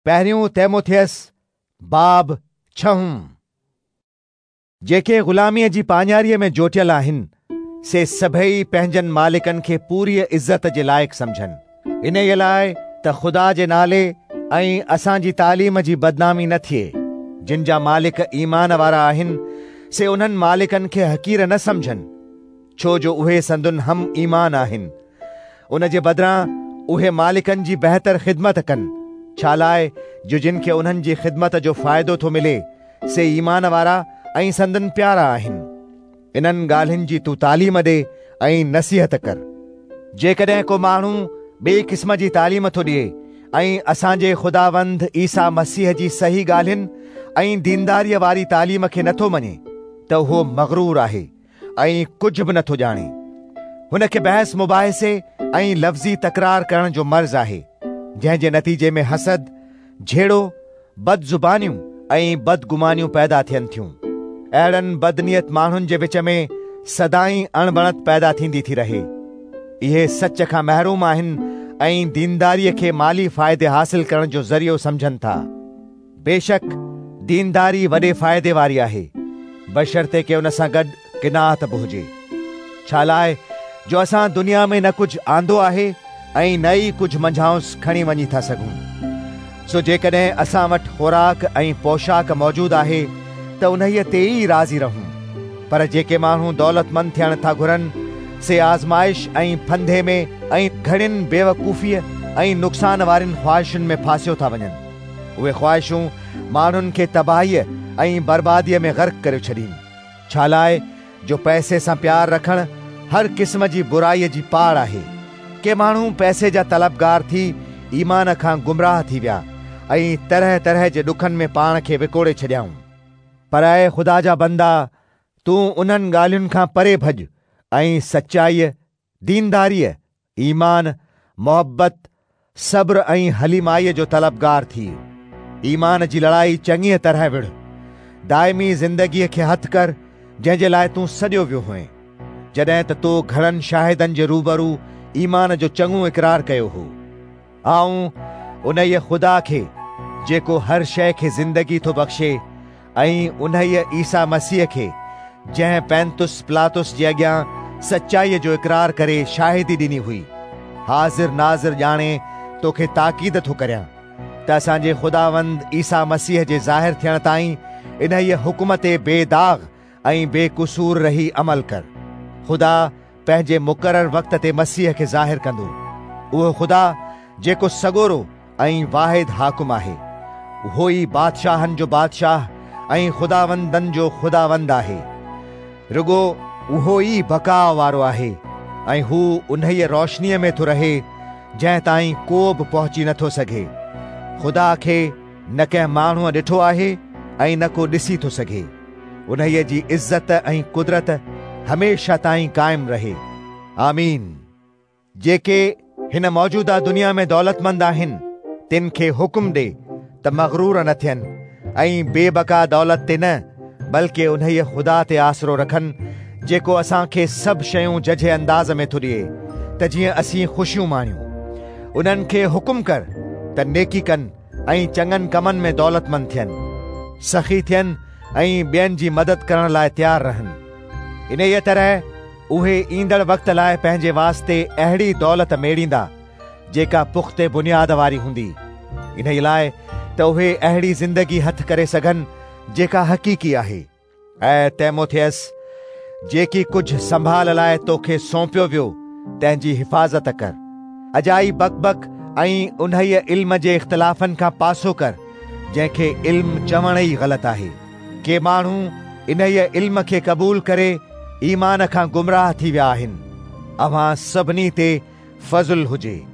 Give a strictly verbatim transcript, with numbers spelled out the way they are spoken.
पहिरियों तैमोथियस बाब छहुं। जेके ग़ुलामीअ जी पाञारीअ में जोटियल आहिनि से सभई पंहिंजनि मालिकनि खे पूरी इज़त जे लाइक़ सम्झनि, इन लाइ त ख़ुदा जे नाले ऐं असांजी तालीम जी बदनामी न थिए। जिन जा मालिक ईमान वारा आहिनि से उन्हनि मालिकनि खे हक़ीर न सम्झनि, छो जो उहे संदुन हम ईमान आहिनि। उन जे बदिरां उहे मालिकनि जी बहितर ख़िदमत कनि, छा लाइ जो जिन खे उन्हनि जी ख़िदमत जो फ़ाइदो थो मिले से ईमान वारा ऐं संदन प्यारा आहिनि। इन्हनि ॻाल्हियुनि जी तूं तालीम ॾे ऐं नसीहत कर। जेकॾहिं को माण्हू ॿिए क़िस्म जी तालीम थो ॾिए ऐं असांजे ख़ुदावंद ईसा मसीह जी सही ॻाल्हियुनि ऐं दीनदारीअ वारी तालीम खे नथो मञे त उहो मग़रूर आहे ऐं कुझु बि नथो ॼाणे। हुन खे बहस मुबाहिसे ऐं लफ़्ज़ी तकरार करण जो मर्ज़ आहे, जंहिं जे नतीजे में हसद, झेड़ो, बदज़ुबानियूं ऐं बदगुमानियूं पैदा थियनि थियूं। अहिड़नि बदनियत माण्हुनि जे विच में सदाई अणबणत पैदा थींदी थी रहे। इहे सच खां महरूम आहिनि ऐं दीनदारीअ खे माली फ़ाइदे हासिल करण जो ज़रियो सम्झनि था। बेशक दीनदारी वॾे फ़ाइदे वारी आहे, बशर्ते के उन सां गॾु किनात बि हुजे। छा लाइ जो असां दुनिया में न कुझु आंदो आहे ऐं न ई कुझु मंझाउंस खणी वञी था सघूं। सो जेकॾहिं असां वटि ख़ुराक ऐं पोशाक मौजूदु आहे त उन्हीअ ते ई राज़ी रहूं। पर जेके माण्हू दौलतमंद थियण था घुरनि से आज़माइश ऐं फंधे में ऐं घणियुनि बेवकूफ़ीअ ऐं नुक़सान वारियुनि ख़्वाहिशुनि में फासियो था वञनि। उहे ख़्वाहिशूं माण्हुनि खे तबाहीअ ऐं बर्बादीअ में ग़र्क़ करे छॾीनि। छा लाइ जो पैसे सां प्यार रखणु हर क़िस्म जी बुराईअ जी पाड़ आहे। के माण्हू पैसे जा तलबगार थी ईमान खां गुमराह थी विया ऐं तरह तरह जे ॾुखनि में पाण खे विकोड़े छॾियाऊं। पर ऐं ख़ुदा जा बंदा, तूं उन्हनि ॻाल्हियुनि खां परे भॼ ऐं सचाईअ, दीनदारीअ, ईमान, मोहब्बत, सब्र ऐं हलीमाईअ जो तलबगार थी। ईमान जी लड़ाई चङीअ तरह विढ़। दाइमी ज़िंदगीअ खे हथ कर, जंहिं जे लाइ तूं सॼो वियो हुएं, जॾहिं त तो घणनि शाहिदनि जे रूबरू ईमान जो चङो इक़रार कयो हो। आऊं उन्हीअ ख़ुदा खे जेको हर शइ खे ज़िंदगी थो बख़्शे ऐं उन्हीअ ईसा मसीह खे जंहिं पैंतुस पिलातुस जे अॻियां सचाईअ जो इक़रार करे शाहिदी ॾिनी हुई, हाज़िर नाज़िर ॼाणे तोखे ताक़ीद थो करियां त असांजे ख़ुदावंद ईसा मसीह जे ज़ाहिर थियण ताईं इन्हीअ हुकुम ते बेदाग़ ऐं बेक़सूर रही अमल कर। ख़ुदा पंहिंजे मुक़रर वक़्त ते मसीह खे ज़ाहिर कंदो। उहो ख़ुदा जेको सॻोरो ऐं वाहिद हाकुम आहे, उहो ई बादशाहनि जो बादशाह ऐं ख़ुदावंदनि जो ख़ुदावंद आहे। रुगो उहो ई बक़ा वारो आहे ऐं हू उन्हीअ रोशनीअ में थो रहे जंहिं ताईं को बि पहुची नथो सघे। ख़ुदा खे न कंहिं माण्हूअ ॾिठो आहे ऐं न को ॾिसी थो सघे। उन्हीअ जी इज़त ऐं कुदरत हमेशह ताईं क़ाइमु रहे। आमीन। जेके हिन मौजूदा दुनिया में दौलतमंद आहिनि, तिन खे हुकुम ॾे त मग़रूर न थियनि ऐं बेबका दौलत ते न, बल्कि उन्हीअ ख़ुदा ते आसरो रखनि जेको असांखे सभु शयूं जझे अंदाज़ में थो ॾिए त जीअं असीं ख़ुशियूं माणियूं। उन्हनि खे हुकुम कर त नेकी कनि ऐं चङनि कमनि में दौलतमंद थियनि, सख़ी थियनि ऐं ॿियनि जी मदद करण लाइ तयारु रहनि। इन ई तरह उहे ईंदड़ वक़्त लाइ पंहिंजे वास्ते अहिड़ी दौलत मेड़ींदा जेका पुख़्ते बुनियाद वारी हूंदी, इन लाइ त उहे अहिड़ी ज़िंदगी हथ करे सघनि जेका हक़ीक़ी आहे। ऐं तैमोथियस, जेकी कुझु संभाल लाइ तोखे सौंपियो वियो तंहिंजी हिफ़ाज़त कर। अजाई बकबक ऐं उन्हीअ इल्म जे इख़्तिलाफ़नि खां पासो कर जंहिंखे इल्म चवण ई ग़लति आहे। के माण्हू इन्हीअ इल्म खे क़बूल करे ईमान खां गुमराह थी विया आहिनि। अव्हां सभिनी ते फ़ज़ुल हुजे।